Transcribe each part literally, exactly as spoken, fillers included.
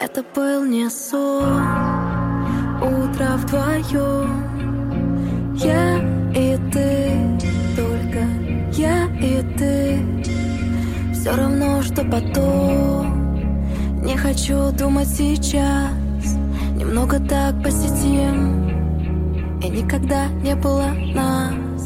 Это был не сон, утро вдвоем. Я и ты, только я и ты. Все равно, что потом. Не хочу думать сейчас. Немного так посидим. И никогда не было нас.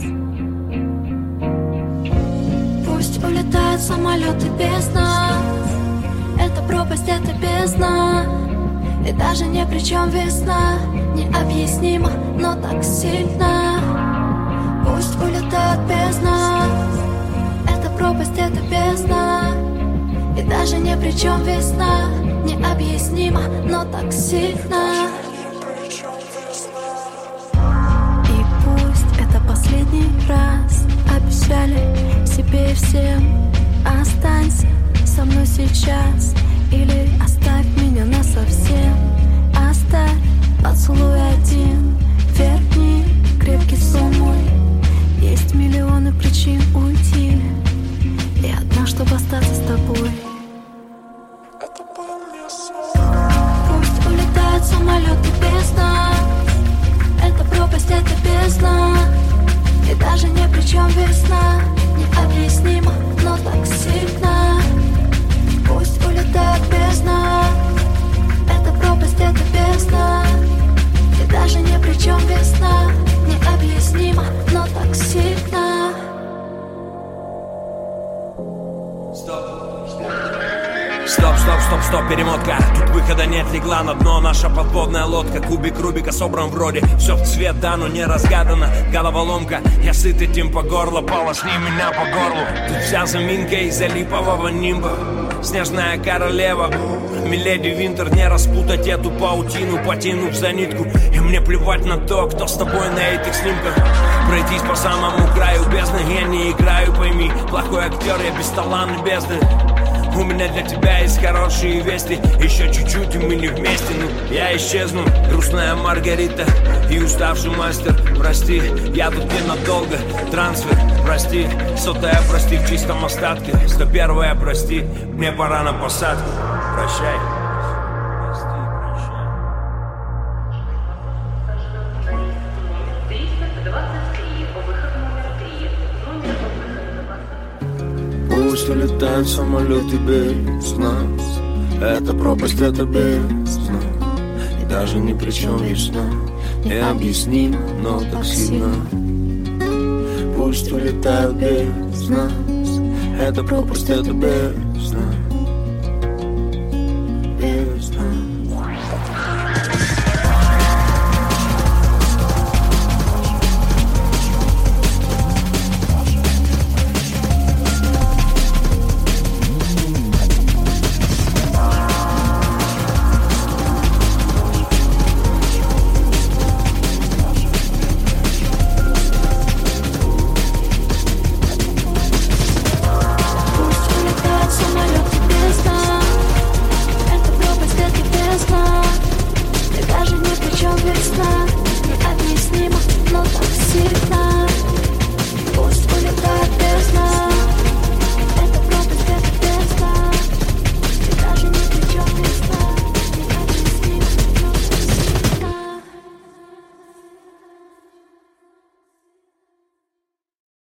Пусть улетают самолеты без нас. Это пропасть, это бездна. И даже не при чем весна. Необъяснимо, но так сильно. Пусть улетают без нас. Это пропасть, это бездна. И даже не при чем весна. Необъяснимо, но так сильно. И пусть это последний раз. Обещали себе и всем. Останься со мной сейчас. Или оставь меня насовсем. Оставь поцелуй один. Верни крепкий сон мой. Есть миллионы причин уйти. И одна, чтобы остаться с тобой. Пусть улетают самолеты без нас. Это пропасть, это бездна. И даже не при чем весна. Необъяснимо, но так сильно. Пусть улетают без нас. Это пропасть, это бездна. И даже не при чем весна. Необъяснимо, но так сильно. Стоп, стоп, стоп, стоп, перемотка. Тут выхода нет, легла на дно наша подводная лодка. Кубик Рубика собран вроде. Все в цвет, да, но не разгадано. Головоломка, я сыт этим по горло. Полосни меня по горлу. Тут вся заминка из-за липового нимба. Снежная королева. Миледи Винтер, не распутать эту паутину, потянув за нитку. И мне плевать на то, кто с тобой на этих снимках. Пройтись по самому краю бездны. Я не играю, пойми. Плохой актер, я бесталанный бездны. У меня для тебя есть хорошие вести. Еще чуть-чуть и мы не вместе. Ну, я исчезну, грустная Маргарита и уставший мастер. Прости, я тут ненадолго. Трансфер, прости, сотая, прости в чистом остатке. сто первая, прости, мне пора на посадку. Прощай. Пусть улетают самолеты без нас. Это пропасть, это бездна. И даже ни при чем весна. Необъяснимо, но так сильно. Пусть улетают без нас. Это пропасть, это бездна.